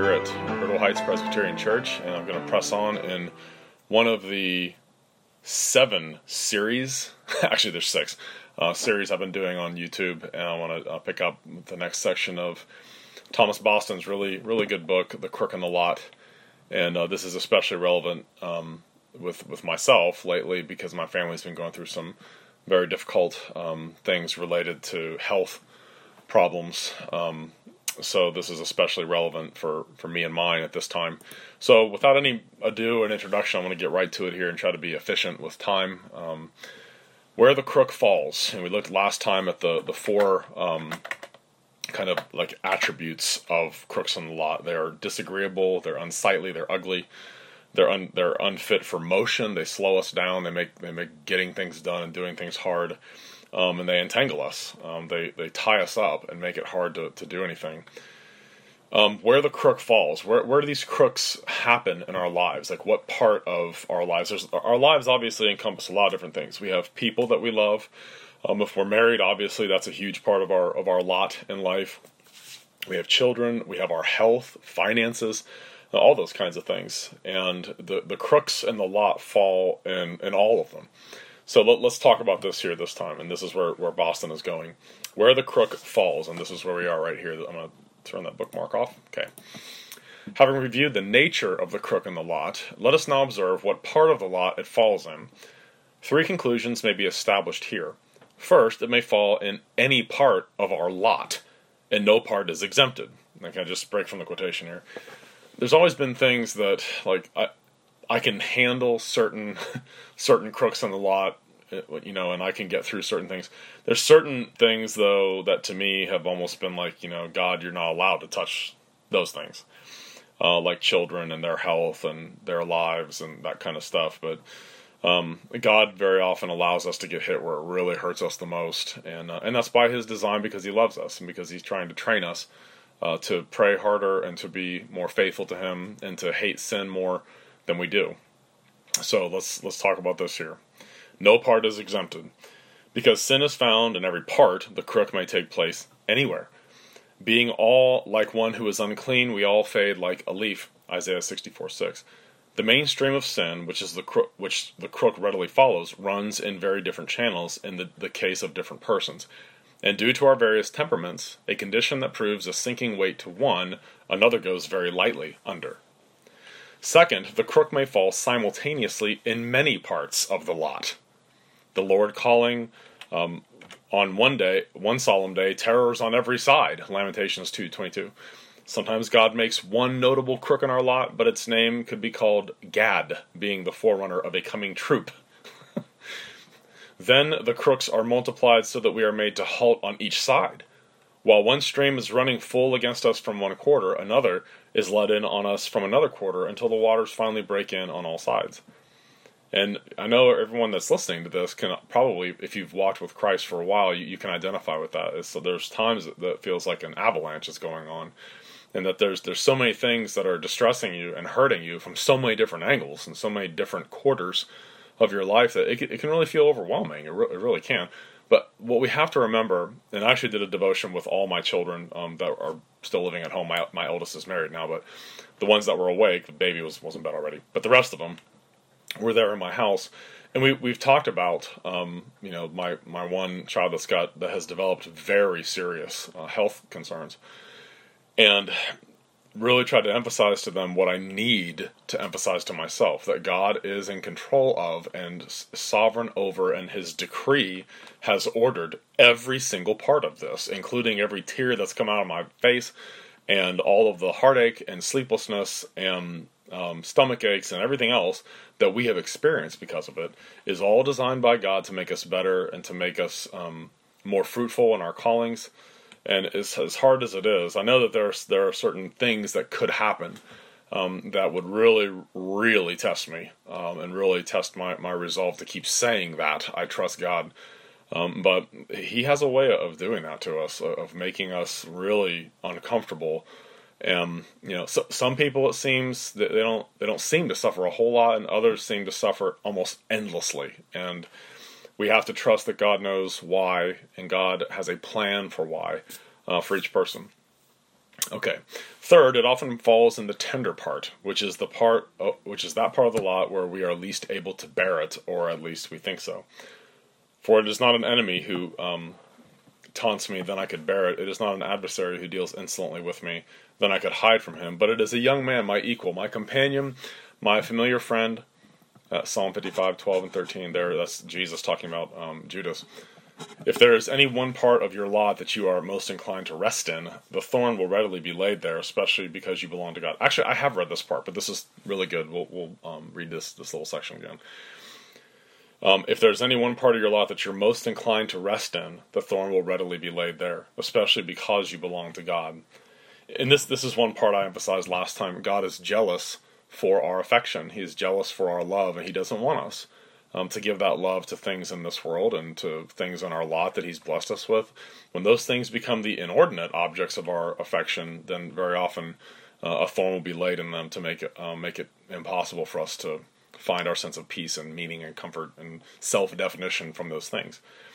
here at Myrtle Heights Presbyterian Church, and I'm going to press on in one of the 7 series, actually there's 6, series I've been doing on YouTube, and I want to pick up the next section of Thomas Boston's really good book, The Crook in the Lot, and this is especially relevant with myself lately because my family's been going through some very difficult things related to health problems. So this is especially relevant for me and mine at this time. So without any ado and introduction, I'm going to get right to it here and try to be efficient with time. Where the crook falls. And we looked last time at the 4 kind of like attributes of crooks in the lot. They're disagreeable, they're unsightly, they're ugly, they're unfit for motion, they slow us down, they make getting things done and doing things hard. And they entangle us. They tie us up and make it hard to do anything. Where the crook falls, where do these crooks happen in our lives? Like what part of our lives? Our lives obviously encompass a lot of different things. We have people that we love. If we're married, obviously that's a huge part of our lot in life. We have children. We have our health, finances, all those kinds of things. And the crooks in the lot fall in all of them. So let's talk about this here this time, and this is where Boston is going. Where the crook falls, and this is where we are right here. I'm going to turn that bookmark off. Okay. Having reviewed the nature of the crook in the lot, let us now observe what part of the lot it falls in. 3 conclusions may be established here. First, it may fall in any part of our lot, and no part is exempted. I can just break from the quotation here. There's always been things that, like, I can handle certain crooks in the lot, and I can get through certain things. There's certain things, though, that to me have almost been like, God, you're not allowed to touch those things. Like children and their health and their lives and that kind of stuff. But God very often allows us to get hit where it really hurts us the most. And that's by His design because He loves us and because He's trying to train us to pray harder and to be more faithful to Him and to hate sin more than we do. So let's talk about this here. No part is exempted. Because sin is found in every part, the crook may take place anywhere. Being all like one who is unclean, we all fade like a leaf. Isaiah 64:6. The main stream of sin, which the crook readily follows, runs in very different channels in the case of different persons. And due to our various temperaments, a condition that proves a sinking weight to one, another goes very lightly under. Second, the crook may fall simultaneously in many parts of the lot. The Lord calling on one solemn day, terrors on every side, Lamentations 2:22. Sometimes God makes one notable crook in our lot, but its name could be called Gad, being the forerunner of a coming troop. Then the crooks are multiplied so that we are made to halt on each side. While one stream is running full against us from one quarter, another is let in on us from another quarter until the waters finally break in on all sides. And I know everyone that's listening to this can probably, if you've walked with Christ for a while, you can identify with that. So there's times that feels like an avalanche is going on, and that there's so many things that are distressing you and hurting you from so many different angles and so many different quarters of your life that it can really feel overwhelming. It really can. But what we have to remember, and I actually did a devotion with all my children that are still living at home. My oldest is married now, but the ones that were awake, the baby wasn't in bed already. But the rest of them were there in my house, and we've talked about my one child that has developed very serious health concerns, and really tried to emphasize to them what I need to emphasize to myself, that God is in control of and sovereign over, and His decree has ordered every single part of this, including every tear that's come out of my face, and all of the heartache and sleeplessness and stomach aches and everything else that we have experienced because of it is all designed by God to make us better and to make us more fruitful in our callings. And as hard as it is, I know that there are certain things that could happen that would really, really test me and really test my resolve to keep saying that I trust God. But He has a way of doing that to us, of making us really uncomfortable. So some people, it seems that they don't seem to suffer a whole lot, and others seem to suffer almost endlessly. And we have to trust that God knows why, and God has a plan for why for each person. Okay. Third, it often falls in the tender part, which is that part of the lot where we are least able to bear it, or at least we think so. For it is not an enemy who taunts me, then I could bear it. It is not an adversary who deals insolently with me, then I could hide from him. But it is a young man, my equal, my companion, my familiar friend. Psalm 55, 12 and 13 there, that's Jesus talking about Judas. If there is any one part of your lot that you are most inclined to rest in, the thorn will readily be laid there, especially because you belong to God. Actually, I have read this part, but this is really good. We'll read this little section again. If there's any one part of your lot that you're most inclined to rest in, the thorn will readily be laid there, especially because you belong to God. And this is one part I emphasized last time. God is jealous for our affection. He is jealous for our love, and He doesn't want us to give that love to things in this world and to things in our lot that He's blessed us with. When those things become the inordinate objects of our affection, then very often a thorn will be laid in them to make it impossible for us to find our sense of peace and meaning and comfort and self-definition from those things.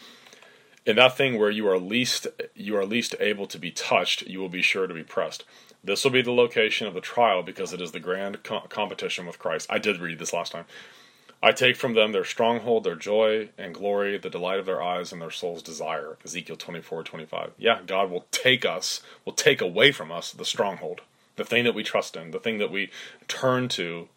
In that thing where you are least able to be touched, you will be sure to be pressed. This will be the location of the trial because it is the grand competition with Christ. I did read this last time. I take from them their stronghold, their joy and glory, the delight of their eyes and their soul's desire. Ezekiel 24:25. Yeah, God will take away from us the stronghold, the thing that we trust in, the thing that we turn to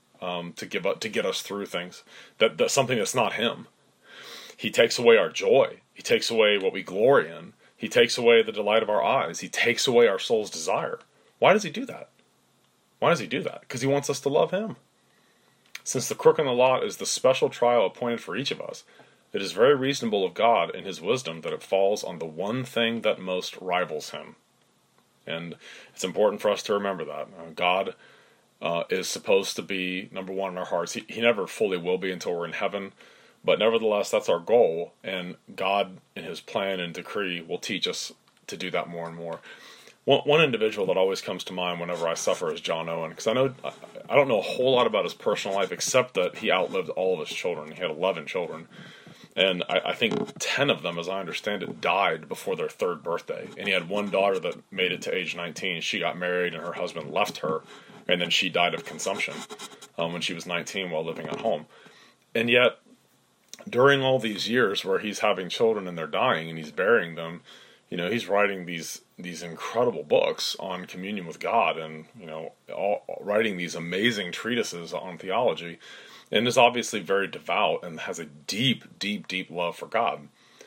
get us through things. That's something that's not Him. He takes away our joy. He takes away what we glory in. He takes away the delight of our eyes. He takes away our soul's desire. Why does He do that? Why does He do that? Because He wants us to love Him. Since the crook in the lot is the special trial appointed for each of us, it is very reasonable of God in His wisdom that it falls on the one thing that most rivals Him. And it's important for us to remember that. God is supposed to be number one in our hearts. He never fully will be until we're in heaven, but nevertheless, that's our goal, and God, in His plan and decree, will teach us to do that more and more. One individual that always comes to mind whenever I suffer is John Owen, because I don't know a whole lot about his personal life, except that he outlived all of his children. He had 11 children, and I think 10 of them, as I understand it, died before their third birthday. And he had one daughter that made it to age 19. She got married, and her husband left her, and then she died of consumption when she was 19 while living at home. And yet, during all these years where he's having children and they're dying and he's burying them, he's writing these incredible books on communion with God, and writing these amazing treatises on theology, and is obviously very devout and has a deep, deep, deep love for God.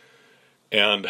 And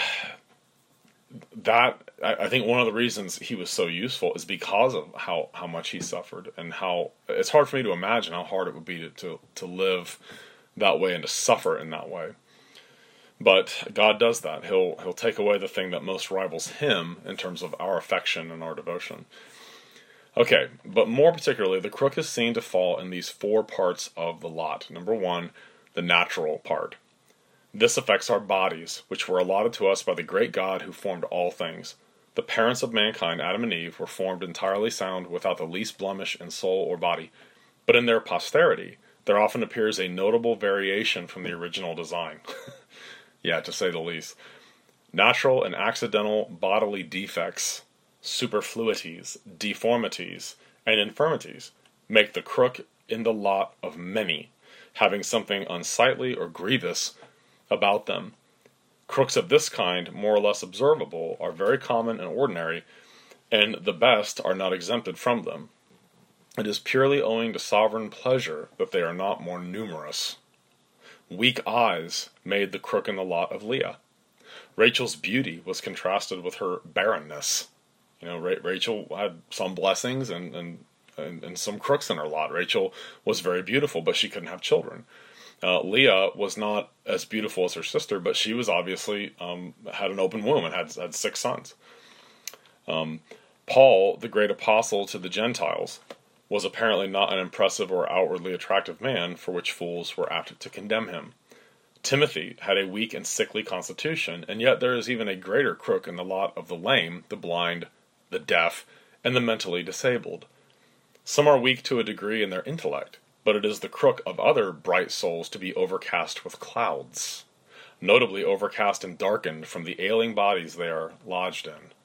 that, I think, one of the reasons he was so useful is because of how much he suffered, and how it's hard for me to imagine how hard it would be to live that way and to suffer in that way. But God does that. He'll take away the thing that most rivals Him in terms of our affection and our devotion. Okay, but more particularly, the crook is seen to fall in these four parts of the lot. Number one, the natural part. This affects our bodies, which were allotted to us by the great God who formed all things. The parents of mankind, Adam and Eve, were formed entirely sound without the least blemish in soul or body. But in their posterity, there often appears a notable variation from the original design. Yeah, to say the least. Natural and accidental bodily defects, superfluities, deformities, and infirmities make the crook in the lot of many, having something unsightly or grievous about them. Crooks of this kind, more or less observable, are very common and ordinary, and the best are not exempted from them. It is purely owing to sovereign pleasure that they are not more numerous. Weak eyes made the crook in the lot of Leah. Rachel's beauty was contrasted with her barrenness. Rachel had some blessings and some crooks in her lot. Rachel was very beautiful, but she couldn't have children. Leah was not as beautiful as her sister, but she was obviously had an open womb and had 6 sons. Paul, the great apostle to the Gentiles, was apparently not an impressive or outwardly attractive man, for which fools were apt to condemn him. Timothy had a weak and sickly constitution, and yet there is even a greater crook in the lot of the lame, the blind, the deaf, and the mentally disabled. Some are weak to a degree in their intellect, but it is the crook of other bright souls to be overcast with clouds, notably overcast and darkened from the ailing bodies they are lodged in.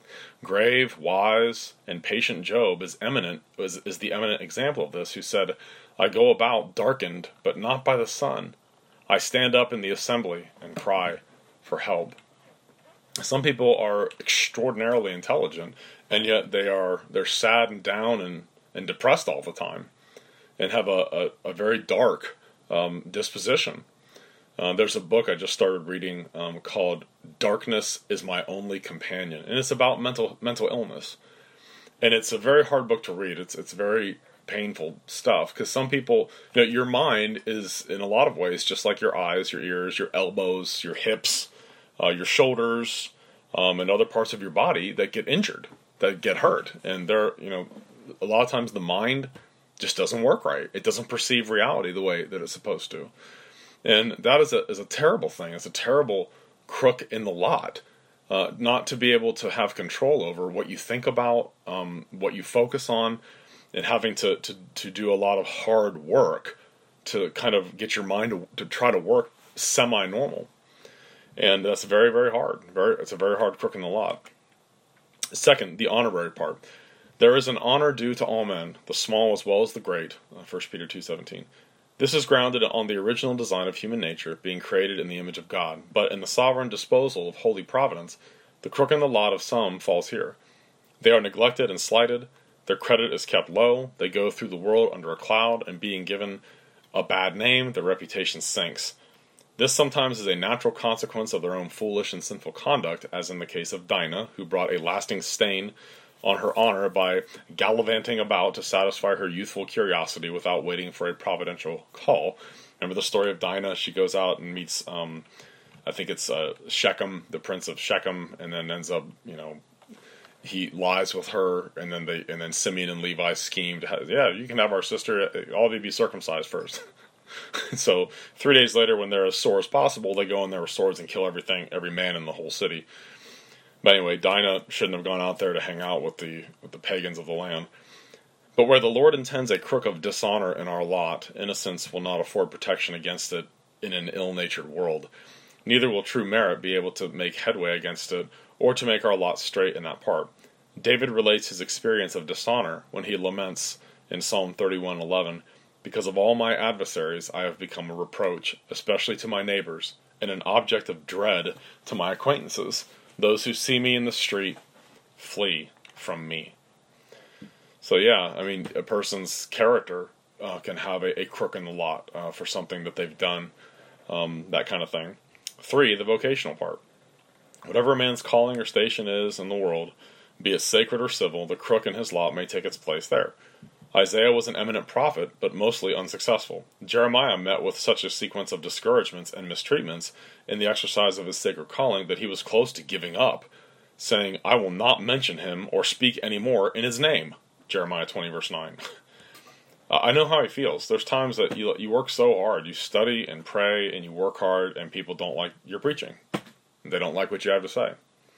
Grave, wise, and patient Job is the eminent example of this, who said, I go about darkened, but not by the sun. I stand up in the assembly and cry for help. Some people are extraordinarily intelligent, and yet they're sad and down and depressed all the time, and have a very dark disposition. There's a book I just started reading called Darkness is My Only Companion, and it's about mental illness. And it's a very hard book to read. It's very painful stuff, because some people, your mind is in a lot of ways just like your eyes, your ears, your elbows, your hips, your shoulders, and other parts of your body that get injured, that get hurt. And a lot of times the mind just doesn't work right. It doesn't perceive reality the way that it's supposed to. And that is a terrible thing. It's a terrible crook in the lot. Not to be able to have control over what you think about, what you focus on, and having to do a lot of hard work to kind of get your mind to try to work semi-normal. And that's very, very hard. It's a very hard crook in the lot. Second, the honorary part. There is an honor due to all men, the small as well as the great, 1 Peter 2:17. This is grounded on the original design of human nature, being created in the image of God. But in the sovereign disposal of holy providence, the crook in the lot of some falls here. They are neglected and slighted. Their credit is kept low. They go through the world under a cloud, and being given a bad name, their reputation sinks. This sometimes is a natural consequence of their own foolish and sinful conduct, as in the case of Dinah, who brought a lasting stain on her honor by gallivanting about to satisfy her youthful curiosity without waiting for a providential call. Remember the story of Dinah? She goes out and meets, I think it's Shechem, the prince of Shechem, and then ends up, he lies with her, and then Simeon and Levi scheme to you can have our sister, all of you be circumcised first. So 3 days later, when they're as sore as possible, they go in there with swords and kill every man in the whole city. But anyway, Dinah shouldn't have gone out there to hang out with the pagans of the land. But where the Lord intends a crook of dishonor in our lot, innocence will not afford protection against it in an ill-natured world. Neither will true merit be able to make headway against it, or to make our lot straight in that part. David relates his experience of dishonor when he laments in Psalm 31:11, because of all my adversaries I have become a reproach, especially to my neighbors, and an object of dread to my acquaintances. Those who see me in the street flee from me. So a person's character can have a crook in the lot for something that they've done, that kind of thing. 3, the vocational part. Whatever a man's calling or station is in the world, be it sacred or civil, the crook in his lot may take its place there. Isaiah was an eminent prophet, but mostly unsuccessful. Jeremiah met with such a sequence of discouragements and mistreatments in the exercise of his sacred calling that he was close to giving up, saying, I will not mention him or speak any more in his name. Jeremiah 20, verse 9. I know how he feels. There's times that you work so hard, you study and pray and you work hard, and people don't like your preaching. They don't like what you have to say.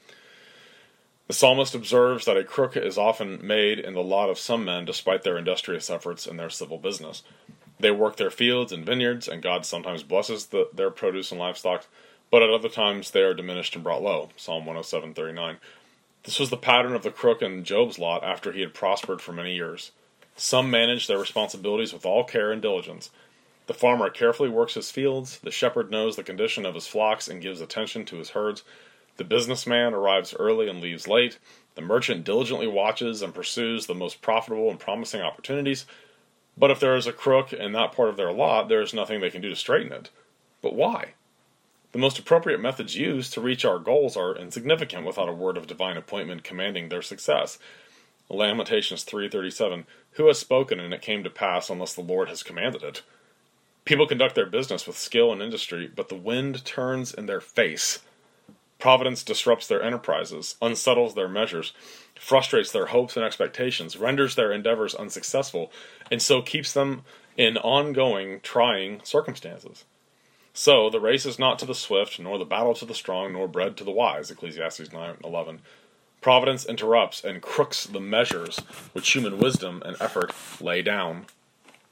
The psalmist observes that a crook is often made in the lot of some men despite their industrious efforts in their civil business. They work their fields and vineyards, and God sometimes blesses their produce and livestock, but at other times they are diminished and brought low. Psalm 107:39. This was the pattern of the crook in Job's lot after he had prospered for many years. Some manage their responsibilities with all care and diligence. The farmer carefully works his fields, the shepherd knows the condition of his flocks and gives attention to his herds, the businessman arrives early and leaves late, the merchant diligently watches and pursues the most profitable and promising opportunities, but if there is a crook in that part of their lot, there is nothing they can do to straighten it. But why? The most appropriate methods used to reach our goals are insignificant without a word of divine appointment commanding their success. Lamentations 3:37, who has spoken and it came to pass unless the Lord has commanded it? People conduct their business with skill and industry, but the wind turns in their face. Providence disrupts their enterprises, unsettles their measures, frustrates their hopes and expectations, renders their endeavors unsuccessful, and so keeps them in ongoing, trying circumstances. So, the race is not to the swift, nor the battle to the strong, nor bread to the wise, Ecclesiastes 9:11. Providence interrupts and crooks the measures which human wisdom and effort lay down.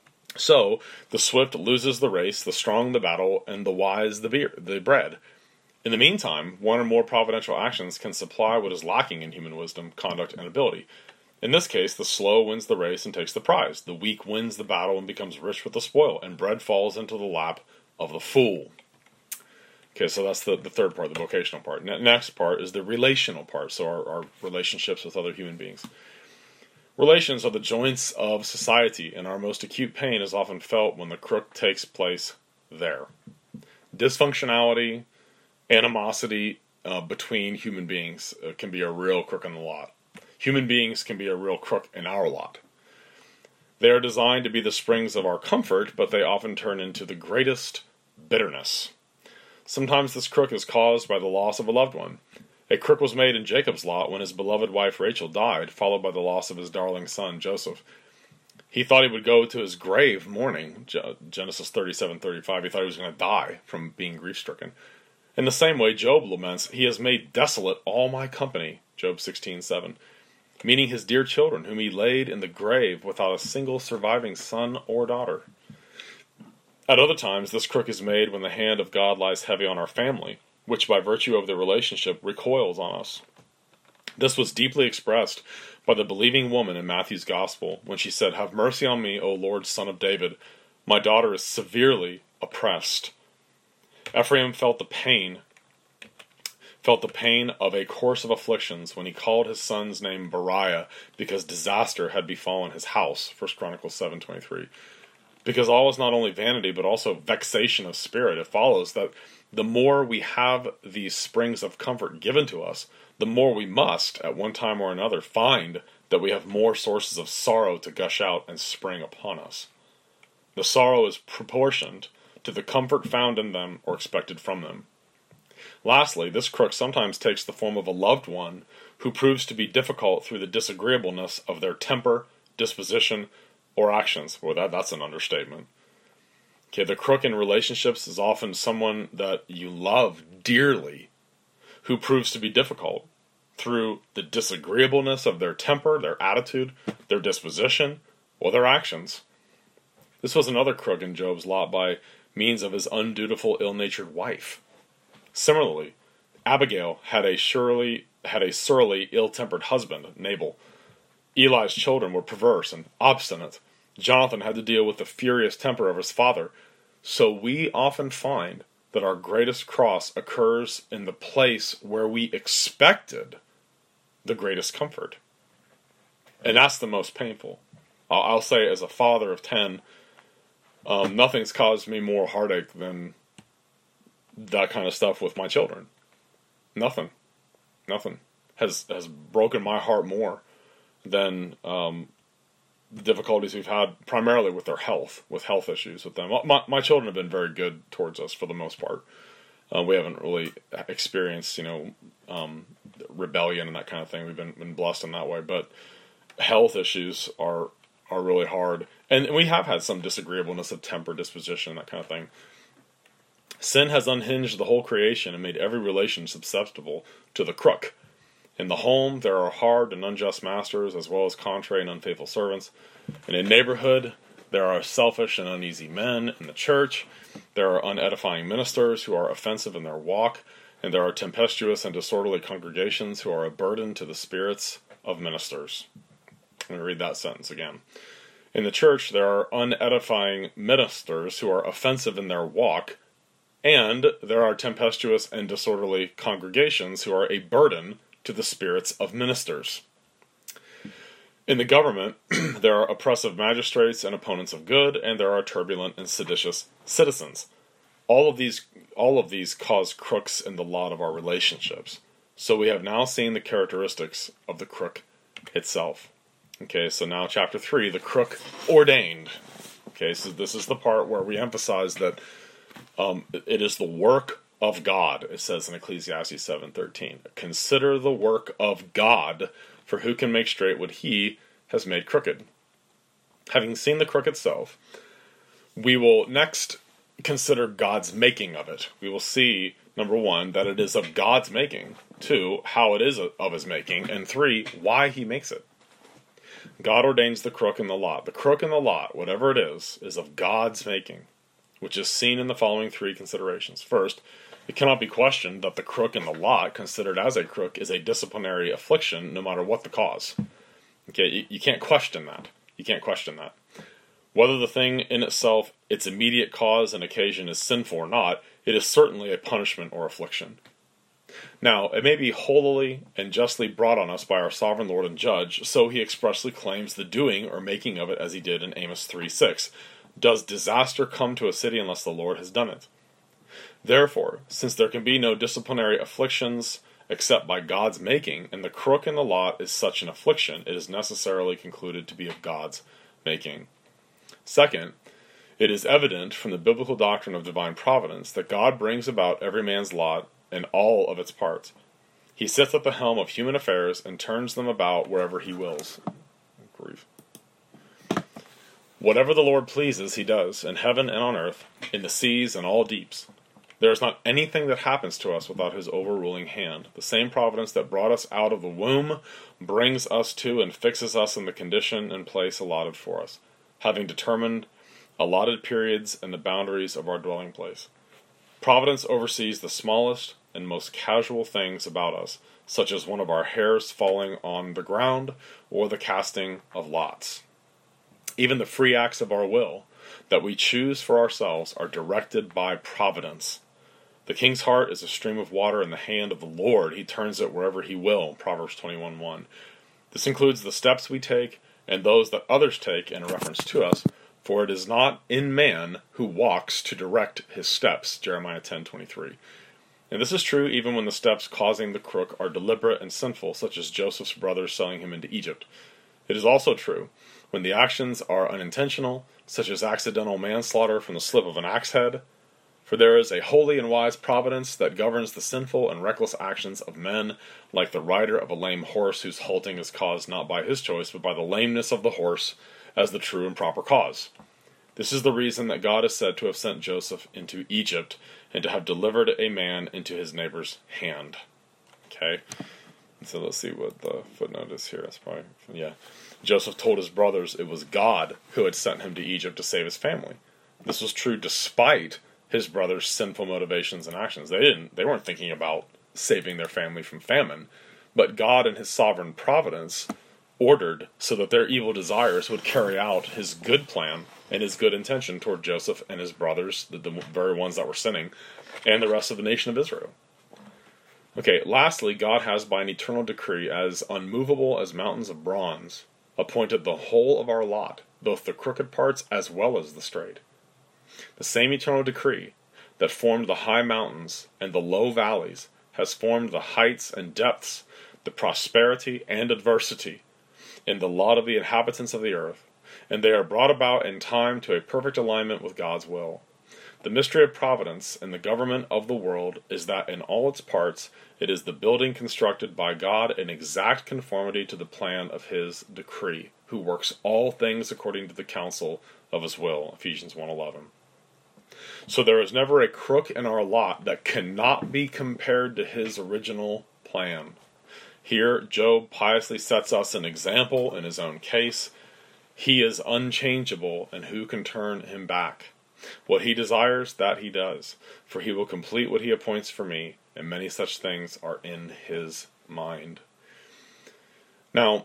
So, the swift loses the race, the strong the battle, and the wise the bread. In the meantime, one or more providential actions can supply what is lacking in human wisdom, conduct, and ability. In this case, the slow wins the race and takes the prize. The weak wins the battle and becomes rich with the spoil, and bread falls into the lap of the fool. Okay, so that's the third part, the vocational part. Next part is the relational part, so our relationships with other human beings. Relations are the joints of society, and our most acute pain is often felt when the crook takes place there. Dysfunctionality, animosity between human beings can be a real crook in the lot. Human beings can be a real crook in our lot. They are designed to be the springs of our comfort, but they often turn into the greatest bitterness. Sometimes this crook is caused by the loss of a loved one. A crook was made in Jacob's lot when his beloved wife Rachel died, followed by the loss of his darling son Joseph. He thought he would go to his grave mourning, Genesis 37:35. He thought he was going to die from being grief-stricken. In the same way, Job laments, "He has made desolate all my company," Job 16:7. Meaning his dear children, whom he laid in the grave without a single surviving son or daughter. At other times, this crook is made when the hand of God lies heavy on our family, which by virtue of the relationship recoils on us. This was deeply expressed by the believing woman in Matthew's Gospel when she said, "Have mercy on me, O Lord, Son of David. My daughter is severely oppressed." Ephraim felt the pain of a course of afflictions when he called his son's name Beriah, because disaster had befallen his house, 1 Chronicles 7:23. Because all is not only vanity, but also vexation of spirit, it follows that the more we have these springs of comfort given to us, the more we must, at one time or another, find that we have more sources of sorrow to gush out and spring upon us. The sorrow is proportioned to the comfort found in them or expected from them. Lastly, this crook sometimes takes the form of a loved one who proves to be difficult through the disagreeableness of their temper, disposition, or actions. Well, that's an understatement. Okay, the crook in relationships is often someone that you love dearly who proves to be difficult through the disagreeableness of their temper, their attitude, their disposition, or their actions. This was another crook in Job's lot by means of his undutiful, ill-natured wife. Similarly, Abigail had a surly, ill-tempered husband, Nabal. Eli's children were perverse and obstinate. Jonathan had to deal with the furious temper of his father. So we often find that our greatest cross occurs in the place where we expected the greatest comfort. And that's the most painful. I'll say, as a father of 10, nothing's caused me more heartache than that kind of stuff with my children. Nothing has broken my heart more than the difficulties we've had primarily with their health, with health issues with them. My children have been very good towards us for the most part. We haven't really experienced, rebellion and that kind of thing. We've been blessed in that way, but health issues are really hard. And we have had some disagreeableness of temper, disposition, that kind of thing. Sin has unhinged the whole creation and made every relation susceptible to the crook. In the home, there are hard and unjust masters, as well as contrary and unfaithful servants. In a neighborhood, there are selfish and uneasy men. In the church, there are unedifying ministers who are offensive in their walk. And there are tempestuous and disorderly congregations who are a burden to the spirits of ministers. Let me read that sentence again. In the church, there are unedifying ministers who are offensive in their walk, and there are tempestuous and disorderly congregations who are a burden to the spirits of ministers. In the government, there are oppressive magistrates and opponents of good, and there are turbulent and seditious citizens. All of these cause crooks in the lot of our relationships. So we have now seen the characteristics of the crook itself. Okay, so now chapter 3, the crook ordained. Okay, so this is the part where we emphasize that it is the work of God, it says in Ecclesiastes 7:13. Consider the work of God, for who can make straight what he has made crooked. Having seen the crook itself, we will next consider God's making of it. We will see, number 1, that it is of God's making. 2, how it is of his making. And 3, why he makes it. God ordains the crook in the lot. The crook in the lot, whatever it is of God's making, which is seen in the following 3 considerations. First, It cannot be questioned that the crook in the lot, considered as a crook, is a disciplinary affliction no matter what the cause. Okay, you can't question that. You can't question that. Whether the thing in itself, its immediate cause and occasion is sinful or not, it is certainly a punishment or affliction. Now, it may be holily and justly brought on us by our sovereign Lord and Judge, so he expressly claims the doing or making of it as he did in Amos 3:6. Does disaster come to a city unless the Lord has done it? Therefore, since there can be no disciplinary afflictions except by God's making, and the crook in the lot is such an affliction, it is necessarily concluded to be of God's making. Second, it is evident from the biblical doctrine of divine providence that God brings about every man's lot and all of its parts. He sits at the helm of human affairs and turns them about wherever he wills. Grief. Whatever the Lord pleases, he does, in heaven and on earth, in the seas and all deeps. There is not anything that happens to us without his overruling hand. The same providence that brought us out of the womb brings us to and fixes us in the condition and place allotted for us, having determined allotted periods and the boundaries of our dwelling place. Providence oversees the smallest and most casual things about us, such as one of our hairs falling on the ground or the casting of lots. Even the free acts of our will that we choose for ourselves are directed by providence. The king's heart is a stream of water in the hand of the Lord. He turns it wherever he will. Proverbs 21:1. This includes the steps we take and those that others take in reference to us, for it is not in man who walks to direct his steps. Jeremiah 10:23. And this is true even when the steps causing the crook are deliberate and sinful, such as Joseph's brothers selling him into Egypt. It is also true when the actions are unintentional, such as accidental manslaughter from the slip of an axe head. For there is a holy and wise providence that governs the sinful and reckless actions of men, like the rider of a lame horse whose halting is caused not by his choice, but by the lameness of the horse as the true and proper cause. This is the reason that God is said to have sent Joseph into Egypt, and to have delivered a man into his neighbor's hand. Okay? So let's see what the footnote is here. That's probably, yeah. Joseph told his brothers it was God who had sent him to Egypt to save his family. This was true despite his brothers' sinful motivations and actions. They weren't thinking about saving their family from famine, but God in his sovereign providence ordered so that their evil desires would carry out his good plan and his good intention toward Joseph and his brothers, the very ones that were sinning, and the rest of the nation of Israel. Okay, lastly, God has by an eternal decree, as unmovable as mountains of bronze, appointed the whole of our lot, both the crooked parts as well as the straight. The same eternal decree that formed the high mountains and the low valleys has formed the heights and depths, the prosperity and adversity in the lot of the inhabitants of the earth, and they are brought about in time to a perfect alignment with God's will. The mystery of providence in the government of the world is that in all its parts it is the building constructed by God in exact conformity to the plan of his decree, who works all things according to the counsel of his will. Ephesians 1:11. So there is never a crook in our lot that cannot be compared to his original plan. Here, Job piously sets us an example in his own case. He is unchangeable, and who can turn him back? What he desires, that he does, for he will complete what he appoints for me, and many such things are in his mind. Now,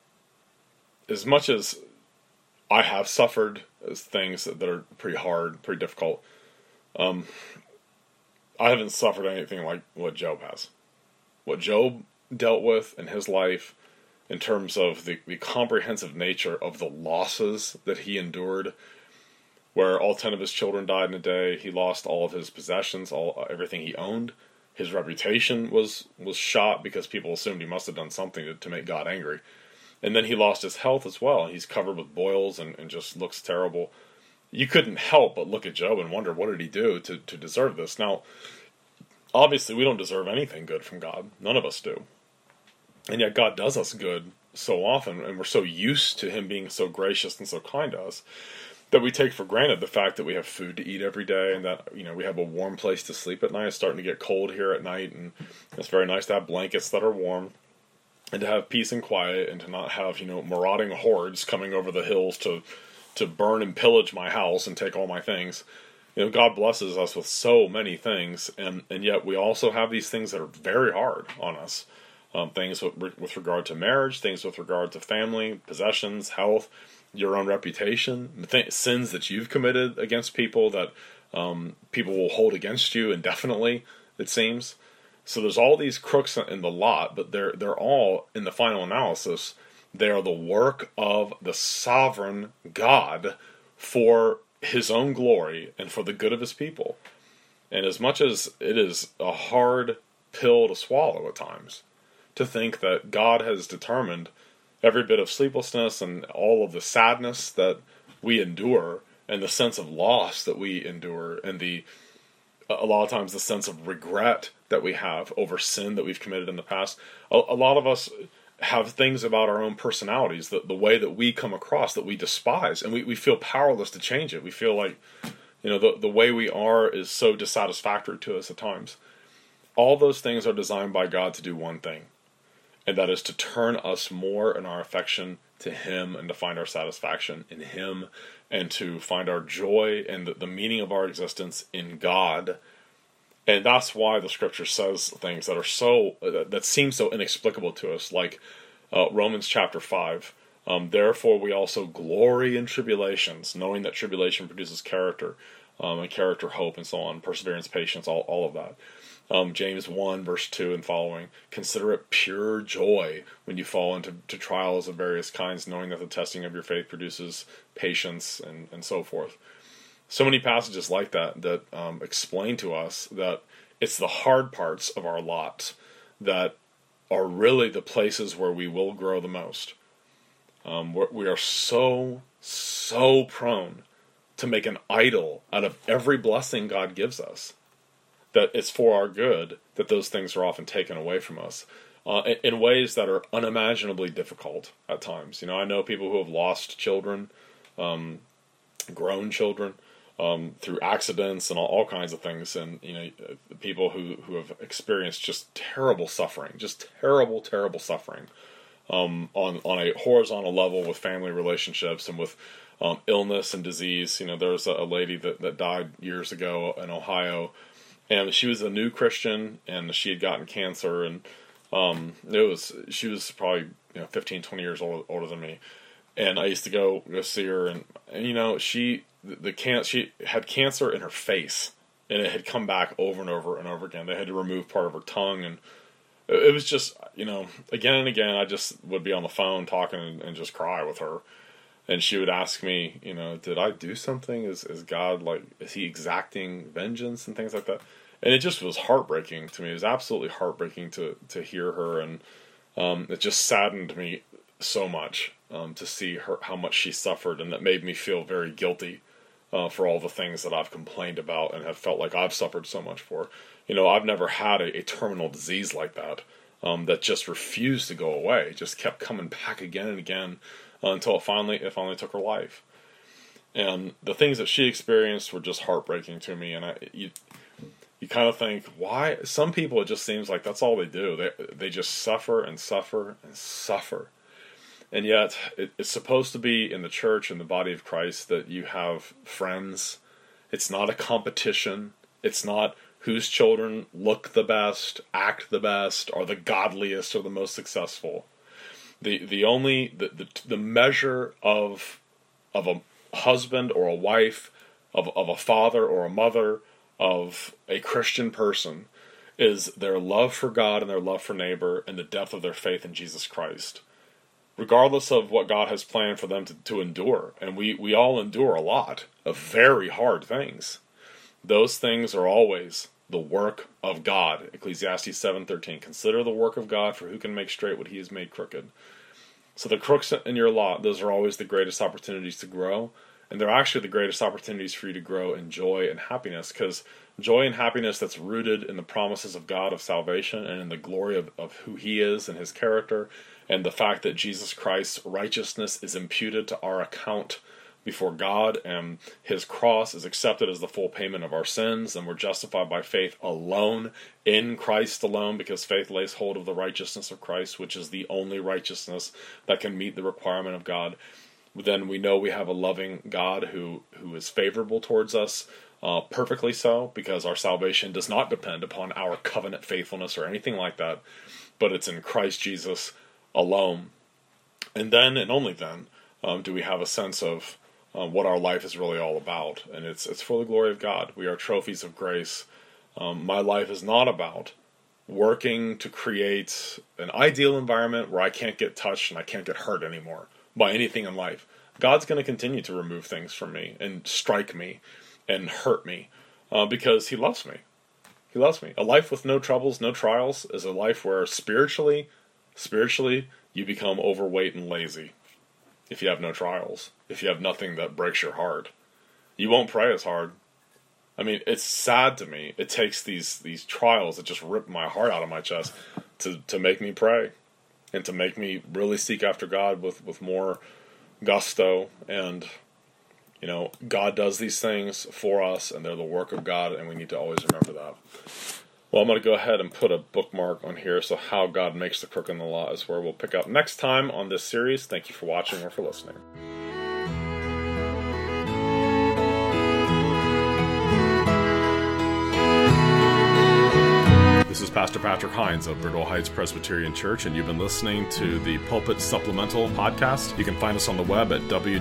as much as I have suffered things that are pretty hard, pretty difficult, I haven't suffered anything like what Job has. What Job dealt with in his life, in terms of the comprehensive nature of the losses that he endured, where all 10 of his children died in a day, he lost all of his possessions, everything he owned. His reputation was shot because people assumed he must have done something to make God angry. And then he lost his health as well. He's covered with boils and just looks terrible. You couldn't help but look at Job and wonder, what did he do to deserve this? Now, obviously we don't deserve anything good from God. None of us do. And yet God does us good so often, and we're so used to him being so gracious and so kind to us, that we take for granted the fact that we have food to eat every day, and that we have a warm place to sleep at night. It's starting to get cold here at night, and it's very nice to have blankets that are warm, and to have peace and quiet, and to not have marauding hordes coming over the hills to burn and pillage my house and take all my things. God blesses us with so many things, and yet we also have these things that are very hard on us. Things with regard to marriage, things with regard to family, possessions, health, your own reputation, sins that you've committed against people that people will hold against you indefinitely, it seems. So there's all these crooks in the lot, but they're all, in the final analysis, they are the work of the sovereign God for his own glory and for the good of his people. And as much as it is a hard pill to swallow at times, to think that God has determined every bit of sleeplessness and all of the sadness that we endure and the sense of loss that we endure and a lot of times the sense of regret that we have over sin that we've committed in the past. A lot of us have things about our own personalities, the way that we come across, that we despise, and we feel powerless to change it. We feel like, the way we are is so dissatisfactory to us at times. All those things are designed by God to do one thing, and that is to turn us more in our affection to him and to find our satisfaction in him and to find our joy and the meaning of our existence in God. And that's why the scripture says things that are that seem so inexplicable to us, like Romans chapter 5. Therefore we also glory in tribulations, knowing that tribulation produces character, and character hope, and so on, perseverance, patience, all of that. James 1 verse 2 and following, consider it pure joy when you fall into trials of various kinds, knowing that the testing of your faith produces patience, and so forth. So many passages like that explain to us that it's the hard parts of our lot that are really the places where we will grow the most. We are so prone to make an idol out of every blessing God gives us, that it's for our good that those things are often taken away from us in ways that are unimaginably difficult at times. I know people who have lost children, grown children, through accidents and all kinds of things, and people who have experienced just terrible suffering, just terrible suffering on a horizontal level with family relationships and with illness and disease. There was a lady that died years ago in Ohio, and she was a new Christian, and she had gotten cancer, and she was probably 15, 20 years older than me, and I used to go see her, and she had cancer in her face, and it had come back over and over and over again. They had to remove part of her tongue, and it was just, again and again, I just would be on the phone talking and just cry with her. And she would ask me, did I do something? Is God, is he exacting vengeance and things like that? And it just was heartbreaking to me. It was absolutely heartbreaking to hear her, and it just saddened me so much to see how much she suffered, and that made me feel very guilty for all the things that I've complained about and have felt like I've suffered so much for. I've never had a terminal disease like that that just refused to go away. It just kept coming back again and again until it finally took her life. And the things that she experienced were just heartbreaking to me. And you kind of think, why? Some people, it just seems like that's all they do. They just suffer and suffer and suffer. And yet, it's supposed to be in the church, in the body of Christ, that you have friends. It's not a competition. It's not whose children look the best, act the best, are the godliest, or the most successful. The measure of a husband or a wife, of a father or a mother, of a Christian person, is their love for God and their love for neighbor and the depth of their faith in Jesus Christ. Regardless of what God has planned for them to endure, and we all endure a lot of very hard things, those things are always the work of God. Ecclesiastes 7:13. Consider the work of God, for who can make straight what he has made crooked. So the crooks in your lot, those are always the greatest opportunities to grow, and they're actually the greatest opportunities for you to grow in joy and happiness, because joy and happiness that's rooted in the promises of God of salvation and in the glory of who he is and his character, and the fact that Jesus Christ's righteousness is imputed to our account before God, and his cross is accepted as the full payment of our sins, and we're justified by faith alone, in Christ alone, because faith lays hold of the righteousness of Christ, which is the only righteousness that can meet the requirement of God. Then we know we have a loving God who is favorable towards us, perfectly so, because our salvation does not depend upon our covenant faithfulness or anything like that, but it's in Christ Jesus alone. And then, and only then, do we have a sense of what our life is really all about. And it's for the glory of God. We are trophies of grace. My life is not about working to create an ideal environment where I can't get touched and I can't get hurt anymore by anything in life. God's going to continue to remove things from me and strike me and hurt me because He loves me. He loves me. A life with no troubles, no trials is a life where spiritually, you become overweight and lazy. If you have no trials, if you have nothing that breaks your heart, you won't pray as hard. I mean, it's sad to me. It takes these trials that just rip my heart out of my chest to make me pray and to make me really seek after God with more gusto. And, you know, God does these things for us, and they're the work of God, and we need to always remember that. Well, I'm going to go ahead and put a bookmark on here, so How God Makes the Crook in the Law is where we'll pick up next time on this series. Thank you for watching or for listening. This is Pastor Patrick Hines of Bridwell Heights Presbyterian Church, and you've been listening to the Pulpit Supplemental Podcast. You can find us on the web at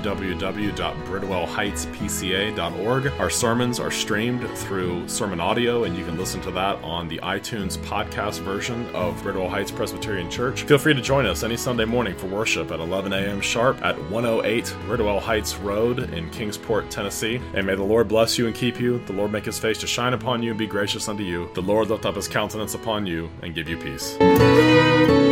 www.bridwellheightspca.org. Our sermons are streamed through Sermon Audio, and you can listen to that on the iTunes podcast version of Bridwell Heights Presbyterian Church. Feel free to join us any Sunday morning for worship at 11 a.m. sharp at 108 Bridwell Heights Road in Kingsport, Tennessee. And may the Lord bless you and keep you. The Lord make His face to shine upon you and be gracious unto you. The Lord lift up His countenance upon you and give you peace.